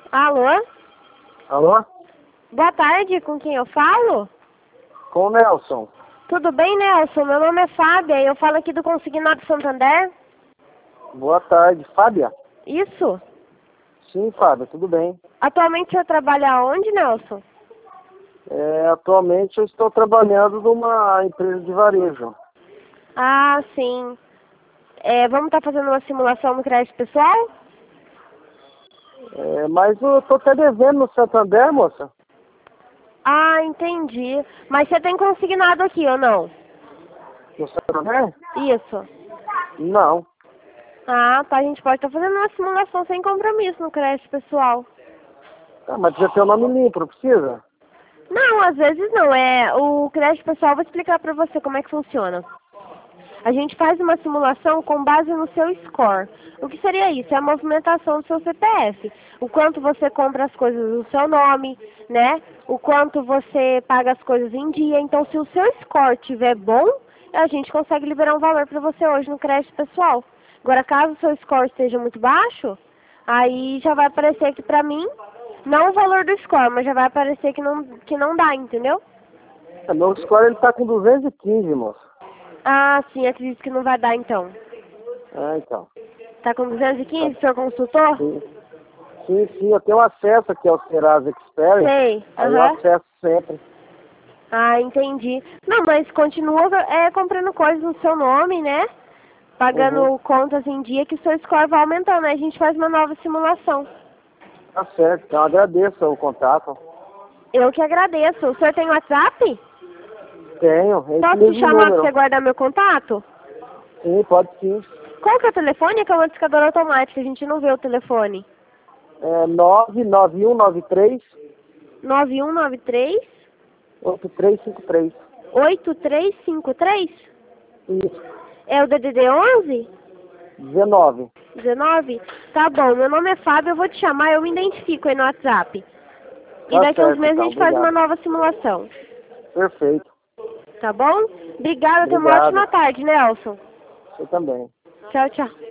Alô? Alô? Boa tarde, com quem eu falo? Com o Nelson. Tudo bem, Nelson? Meu nome é Fábia e eu falo aqui do Consignado Santander. Boa tarde. Fábia? Isso? Sim, Fábia, tudo bem. Atualmente você trabalha onde, Nelson? Atualmente eu estou trabalhando numa empresa de varejo. Ah, sim. Vamos estar fazendo uma simulação no crédito pessoal? Mas eu estou até devendo no Santander, moça. Ah, entendi. Mas você tem consignado aqui ou não? No Santander? Isso. Não. Ah, tá. A gente pode estar fazendo uma simulação sem compromisso no crédito pessoal. Ah, mas precisa ter o nome limpo, não precisa? Não, às vezes não. O crédito pessoal, vou explicar pra você como é que funciona. A gente faz uma simulação com base no seu score. O que seria isso? É a movimentação do seu CPF. O quanto você compra as coisas no seu nome, né? O quanto você paga as coisas em dia. Então, se o seu score estiver bom, a gente consegue liberar um valor para você hoje no crédito pessoal. Agora, caso o seu score esteja muito baixo, aí já vai aparecer aqui pra mim, não o valor do score, mas já vai aparecer que não dá, entendeu? Meu score ele tá com 215, moça. Ah, sim, acredito que não vai dar então. Então. Tá com 215, senhor consultor? Sim. Sim, eu tenho acesso aqui ao Serasa Experience. Sei, Aí eu acesso sempre. Ah, entendi. Não, mas continua comprando coisas no seu nome, né? Pagando contas em dia que o seu score vai aumentando, né? A gente faz uma nova simulação. Tá certo, então agradeço o contato. Eu que agradeço. O senhor tem WhatsApp? Tenho, esse Posso te mesmo chamar pra número. você guardar meu contato? Sim, pode sim. Qual que é o telefone? Que é uma discadora automática, a gente não vê o telefone. 99193 9193 8353. 8353? Isso, É o DDD 11? 19. 19? Tá bom, meu nome é Fábio, eu vou te chamar, eu me identifico aí no WhatsApp. E Tá daqui a uns certo, meses a então, gente faz uma obrigado. nova simulação. Perfeito. Tá bom? Obrigada, tenha uma Obrigado. ótima tarde, Nelson. Você também. Tchau, tchau.